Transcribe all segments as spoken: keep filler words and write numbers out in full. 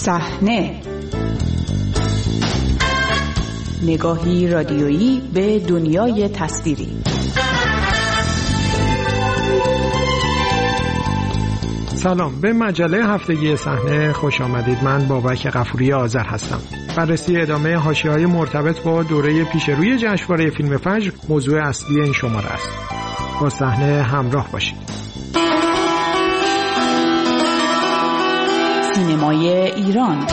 صحنه، نگاهی رادیویی به دنیای تصویری. سلام، به مجله هفتگی صحنه خوش آمدید. من بابک غفوری آذر هستم. بررسی ادامه حاشیه‌های مرتبط با دوره پیشروی جشنواره فیلم فجر موضوع اصلی این شماره است. با صحنه همراه باشید. سینمای ایران.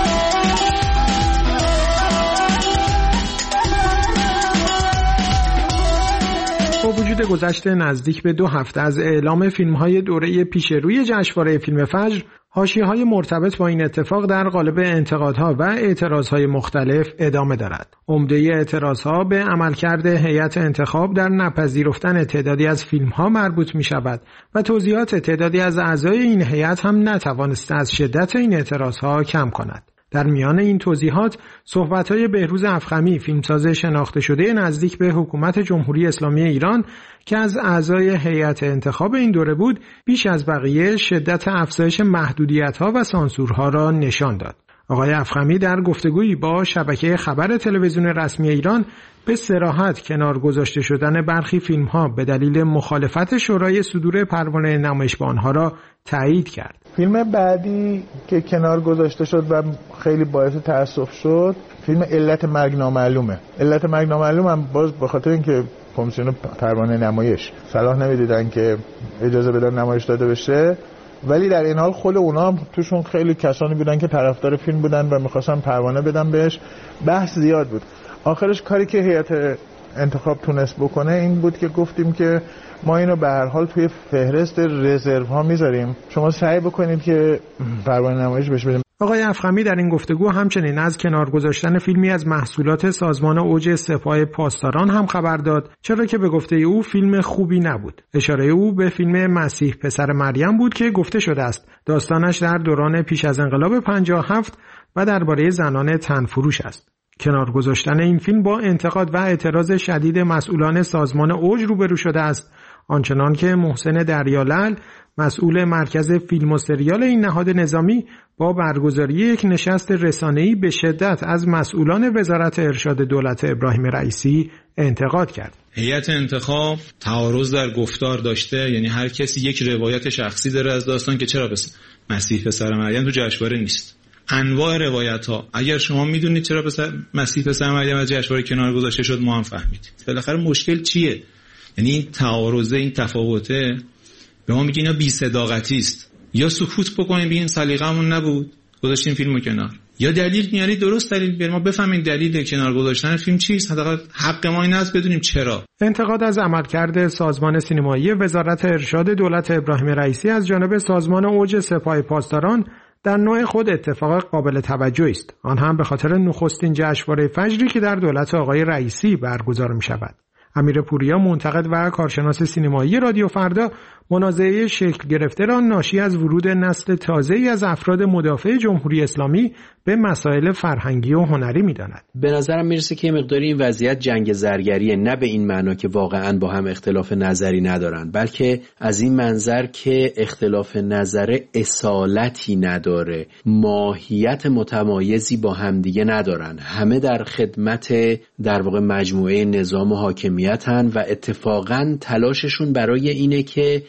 با وجود گذشت نزدیک به دو هفته از اعلام فیلم‌های دوره پیشروی جشنواره فیلم فجر، حاشیه‌های مرتبط با این اتفاق در قالب انتقادها و اعتراضهای مختلف ادامه دارد. عمده اعتراضها به عملکرد هیئت انتخاب در نپذیرفتن تعدادی از فیلم‌ها مربوط می‌شود و توضیحات تعدادی از اعضای این هیئت هم نتوانسته از شدت این اعتراضها کم کند. در میان این توضیحات صحبت‌های بهروز افخمی، فیلمساز شناخته شده نزدیک به حکومت جمهوری اسلامی ایران که از اعضای هیئت انتخاب این دوره بود، بیش از بقیه شدت افزایش محدودیت‌ها و سانسورها را نشان داد. آقای افخمی در گفتگویی با شبکه خبر تلویزیون رسمی ایران به صراحت کنار گذاشته شدن برخی فیلم‌ها به دلیل مخالفت شورای صدور پروانه نمایش با آنها را تایید کرد. فیلم بعدی که کنار گذاشته شد و خیلی باعث تأسف شد، فیلم علت مرگ نامعلومه. علت مرگ نامعلوم هم باز به خاطر اینکه کمیسیون پروانه نمایش صلاح نمیدیدن که اجازه بدن نمایش داده بشه، ولی در این حال خود اونا هم توشون خیلی کسانی بودن که طرفدار فیلم بودن و می‌خواستن پروانه بدن بهش. بحث زیاد بود. آخرش کاری که هیئت انتخاب تونست بکنه این بود که گفتیم که ما اینو به هر حال توی فهرست رزرو ها میذاریم، شما سعی بکنید که پروانه نمایش بهش بدیم. آقای افخمی در این گفتگو همچنین از کنار گذاشتن فیلمی از محصولات سازمان اوج سپاه پاسداران هم خبر داد، چرا که به گفته او فیلم خوبی نبود. اشاره او به فیلم مسیح پسر مریم بود که گفته شده است داستانش در دوران پیش از انقلاب پنجاه و هفت و درباره زنان تنفروش است. کنار گذاشتن این فیلم با انتقاد و اعتراض شدید مسئولان سازمان اوج روبرو شده است، آنچنان که محسن دریالعل، مسئول مرکز فیلم و سریال این نهاد نظامی، با برگزاری یک نشست رسانه‌ای به شدت از مسئولان وزارت ارشاد دولت ابراهیم رئیسی انتقاد کرد. هیئت انتخاب تعارض در گفتار داشته، یعنی هر کسی یک روایت شخصی داره از داستان که چرا پس مسیح پسر مریم تو جشنواره نیست. انواع روایت ها، اگر شما میدونید چرا پسر مسیح پسر مریم از جشنواره کنار گذاشته شد، ما هم فهمیدیم. بالاخره مشکل چیه؟ یعنی این تعارض، این تفاوته به ما میگه اینا بی صداقتی است. یا سکوت بکنیم بگین سلیقه‌مون نبود گذاشتیم فیلمو کنار، یا دلیل میاری درست دلیل بیاریم ما بفهمیم دلیل کنار گذاشتن فیلم چیست. حداقل حق ما این است بدونیم چرا. انتقاد از عملکرد سازمان سینمایی وزارت ارشاد دولت ابراهیم رئیسی از جانب سازمان اوج سپاه پاسداران در نوع خود اتفاق قابل توجهی است، آن هم به خاطر نخستین جشنواره فجری که در دولت آقای رئیسی برگزار می شود. امیر پوریا، منتقد و کارشناس سینمایی رادیو فردا، منازعه شکل گرفته را ناشی از ورود نسل تازه‌ای از افراد مدافع جمهوری اسلامی به مسائل فرهنگی و هنری می‌داند. به نظرم میرسه که مقداری این وضعیت جنگ زرگریه، نه به این معنا که واقعاً با هم اختلاف نظری ندارن، بلکه از این منظر که اختلاف نظر اصالتی نداره، ماهیت متمایزی با هم دیگه ندارن، همه در خدمت در واقع مجموعه نظام و حاکمیتن و اتفاقاً تلاششون برای اینه که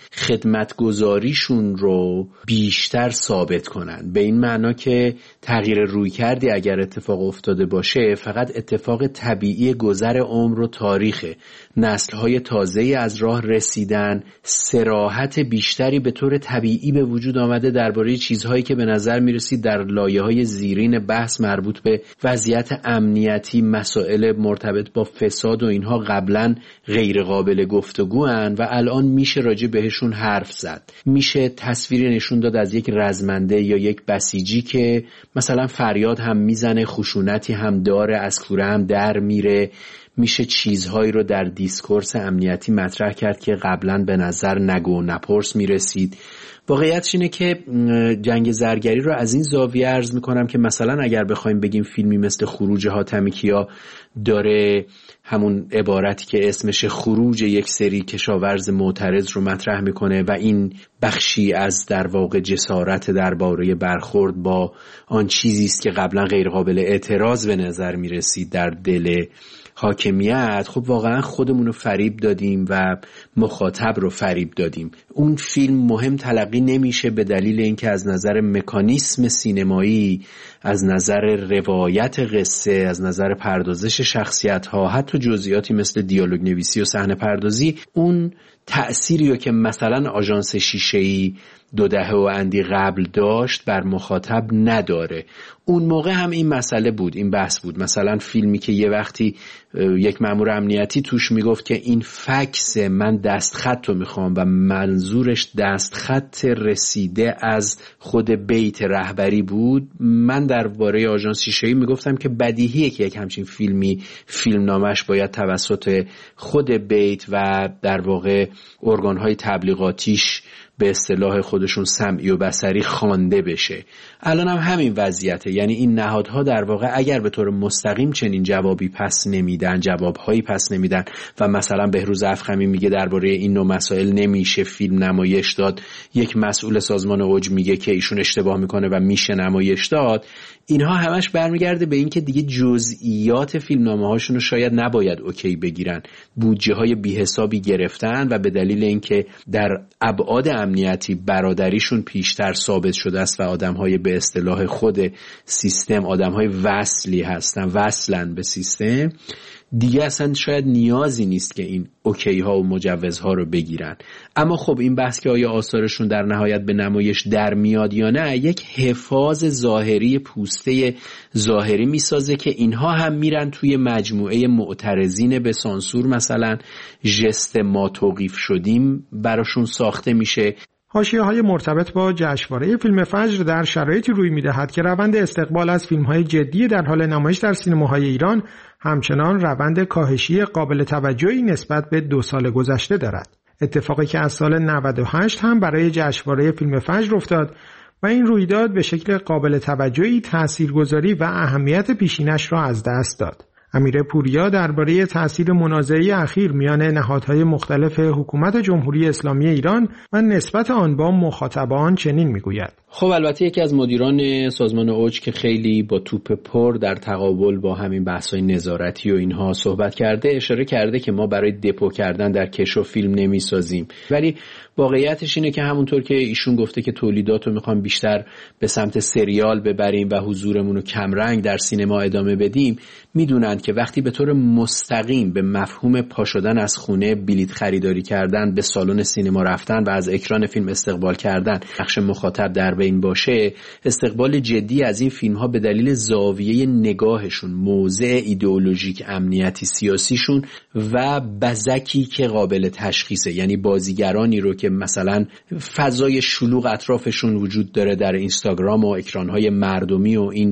خدمتگزاریشون رو بیشتر ثابت کنن، به این معنا که تغییر روی کردی اگر اتفاق افتاده باشه فقط اتفاق طبیعی گذر عمر و تاریخه. نسل‌های تازه‌ای از راه رسیدن، صراحت بیشتری به طور طبیعی به وجود آمده درباره چیزهایی که به نظر می‌رسید در لایه‌های زیرین بحث مربوط به وضعیت امنیتی، مسائل مرتبط با فساد و اینها قبلاً غیر قابل گفتگوان و الان میشه راجع بهشون حرف زد. میشه تصویری نشون داد از یک رزمنده یا یک بسیجی که مثلا فریاد هم میزنه، خشونتی هم داره، از کوره هم در میره، میشه چیزهایی رو در دیسکورس امنیتی مطرح کرد که قبلا به نظر نگو و نپرس میرسید. واقعیتش اینه که جنگ زرگری رو از این زاویه عرض میکنم که مثلا اگر بخوایم بگیم فیلمی مثل خروج حاتمی کیا داره همون عبارتی که اسمش خروج یک سری کشاورز معترض رو مطرح میکنه و این بخشی از در واقع جسارت درباره برخورد با آن چیزی است که قبلا غیر قابل اعتراض به نظر میرسید در دل حاکمیت، خب واقعا خودمون رو فریب دادیم و مخاطب رو فریب دادیم. اون فیلم مهم تلقی نمیشه به دلیل اینکه از نظر مکانیسم سینمایی، از نظر روایت قصه، از نظر پردازش شخصیت ها، حتی جزئیاتی مثل دیالوگ نویسی و صحنه پردازی اون تأثیری رو که مثلا آژانس شیشه‌ای دو دهه و اندی قبل داشت بر مخاطب نداره. اون موقع هم این مسئله بود، این بحث بود. مثلا فیلمی که یه وقتی یک مأمور امنیتی توش میگفت که این فکس من دستخط رو میخوام و منظورش دستخط رسیده از خود بیت رهبری بود، من درباره آژانس شیشه‌ای میگفتم که بدیهیه که یک همچین فیلمی فیلمنامش باید توسط خود بیت و در واقع ارگان‌های تبلیغاتیش به اصطلاح خودشون سمعی و بصری خوانده بشه. الان هم همین وضعیته، یعنی این نهادها در واقع اگر به طور مستقیم چنین جوابی پس نمیدن، جوابهایی پس نمیدن و مثلا بهروز افخمی میگه درباره این نوع مسائل نمیشه فیلم نمایش داد، یک مسئول سازمان اوج میگه که ایشون اشتباه میکنه و میشه نمایش داد، اینها همش برمیگرده به این که دیگه جزئیات فیلمنامه هاشون رو شاید نباید اوکی بگیرن. بودجه های بی‌حسابی گرفتن و به دلیل اینکه در ابعاد امنیتی برادریشون پیشتر ثابت شده است و آدم‌های به اصطلاح خود سیستم آدم‌های وصلی هستن، وصلن به سیستم، دیگه اصلا شاید نیازی نیست که این اوکی ها و مجوزها رو بگیرن. اما خب این بحث که آیا آثارشون در نهایت به نمایش در میاد یا نه، یک حفاظ ظاهری پوسته ظاهری میسازه که اینها هم میرن توی مجموعه معترضین به سانسور، مثلا ژست ما توقیف شدیم براشون ساخته میشه. حاشیه‌های مرتبط با جشنواره فیلم فجر در شرایطی روی می‌دهد که روند استقبال از فیلم‌های جدی در حال نمایش در سینماهای ایران همچنان روند کاهشی قابل توجهی نسبت به دو سال گذشته دارد. اتفاقی که از سال نود و هشت هم برای جشنواره فیلم فجر افتاد و این رویداد به شکل قابل توجهی تاثیرگذاری و اهمیت پیشینش را از دست داد. امیر پوریا درباره تأثیر منازعه اخیر میان نهادهای مختلف حکومت جمهوری اسلامی ایران و نسبت آن با مخاطبان چنین میگوید: خب البته یکی از مدیران سازمان اوج که خیلی با توپ پر در تقابل با همین بحث‌های نظارتی و اینها صحبت کرده، اشاره کرده که ما برای دپو کردن در کشو فیلم نمیسازیم، ولی واقعیتش اینه که همونطور که ایشون گفته که تولیدات رو میخوام بیشتر به سمت سریال ببریم و حضورمون رو کمرنگ در سینما ادامه بدیم، میدونن که وقتی به طور مستقیم به مفهوم پا شدن از خونه، بلیط خریداری کردن، به سالن سینما رفتن و از اکران فیلم استقبال کردن، نقش مخاطب در بین باشه، استقبال جدی از این فیلم ها به دلیل زاویه نگاهشون، موضع ایدئولوژیک امنیتی سیاسیشون و بزکی که قابل تشخیصه، یعنی بازیگرانی رو که مثلا فضای شلوغ اطرافشون وجود داره در اینستاگرام و اکرانهای مردمی و این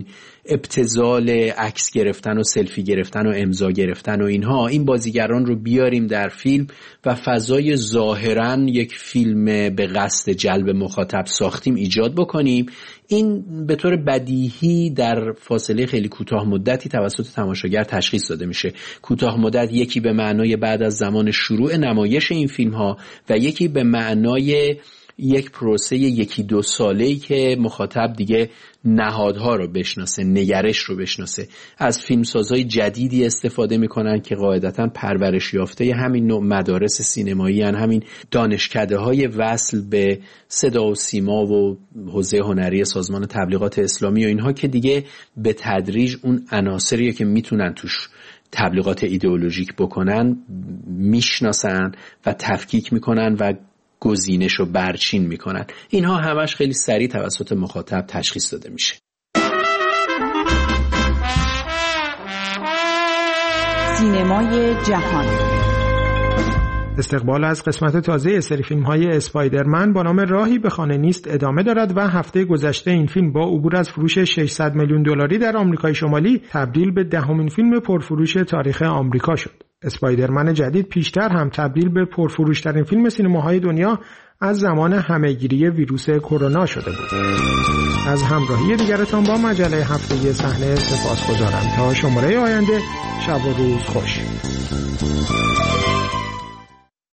ابتذال عکس گرفتن و سلفی گرفتن و امضا گرفتن و اینها، این بازیگران رو بیاریم در فیلم و فضای ظاهراً یک فیلم به قصد جلب مخاطب ساختیم ایجاد بکنیم. این به طور بدیهی در فاصله خیلی کوتاه مدتی توسط تماشاگر تشخیص داده میشه. کوتاه مدت یکی به معنای بعد از زمان شروع نمایش این فیلم ها و یکی به معنای یک پروسه یکی دو ساله‌ای که مخاطب دیگه نهادها رو بشناسه، نگرش رو بشناسه. از فیلمسازهای جدیدی استفاده میکنن که قاعدتاً پرورش یافته همین نوع مدارس سینمایی هن، همین دانشکده های وصل به صدا و سیما و حوزه هنری سازمان تبلیغات اسلامی و اینها که دیگه به تدریج اون عناصریه که میتونن توش تبلیغات ایدئولوژیک بکنن میشناسن و تفکیک میکنن و گزینش رو برچین میکنن. اینها همش خیلی سریع توسط مخاطب تشخیص داده میشه. سینمای جهان. استقبال از قسمت تازه سری فیلم‌های اسپایدرمن با نام راهی به خانه نیست ادامه دارد و هفته گذشته این فیلم با عبور از فروش ششصد میلیون دلاری در آمریکای شمالی تبدیل به دهمین فیلم پرفروش تاریخ آمریکا شد. اسپایدرمن جدید پیشتر هم تبدیل به پرفروش‌ترین فیلم سینماهای دنیا از زمان همه‌گیری ویروس کرونا شده بود. از همراهی دیگرتان با مجله هفتگی صحنه سپاسگزارم. تا شماره آینده، شب و روز خوش.